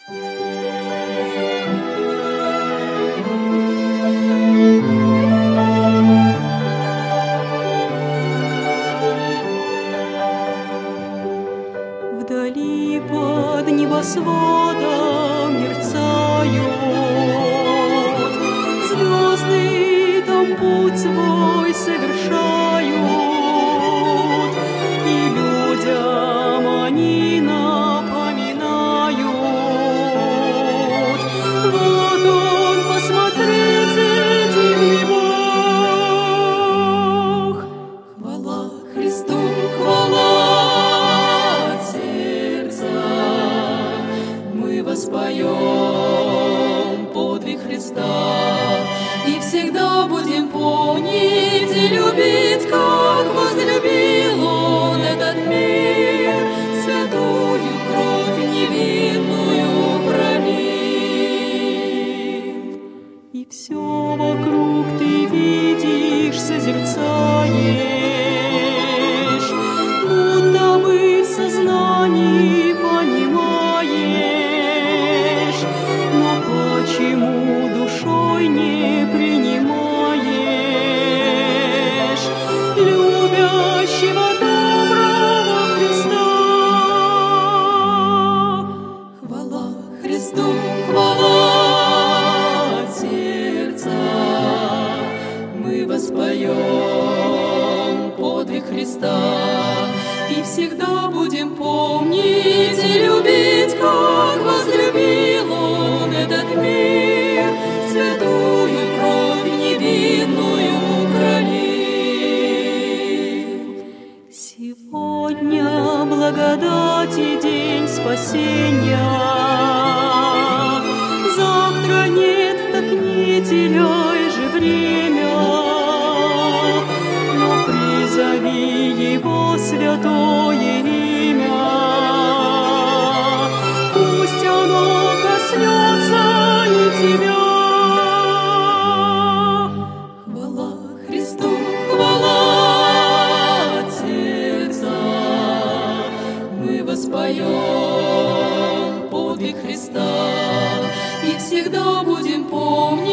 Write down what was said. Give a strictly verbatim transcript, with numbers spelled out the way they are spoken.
Вдали под небосводом мерцают звезды, там путь свой совершают, и людям они напоминают. Вот он, посмотрите, дивный Бог. Хвала Христу, хвала от сердца, мы воспоем подвиг Христа и всегда будем помнить и любить, как возлюбил Он этот мир, святую кровь невинную пролил. И все вокруг ты видишь, созерцаешь, будто бы в сознании понимаешь, но почему душой не принимаешь любящего доброго Христа? Хвала Христу, хвала от сердца, мы воспоем подвиг Христа и всегда будем помнить и любить, как возлюбил Он этот мир, святую кровь невинную пролил. Сегодня благодати день спасения, завтра нет, так не теряй же время, но призови Его святое имя, пусть оно коснется и тебя. Хвала Христу, хвала от сердца, мы воспоем подвиг Христа и всегда будем помнить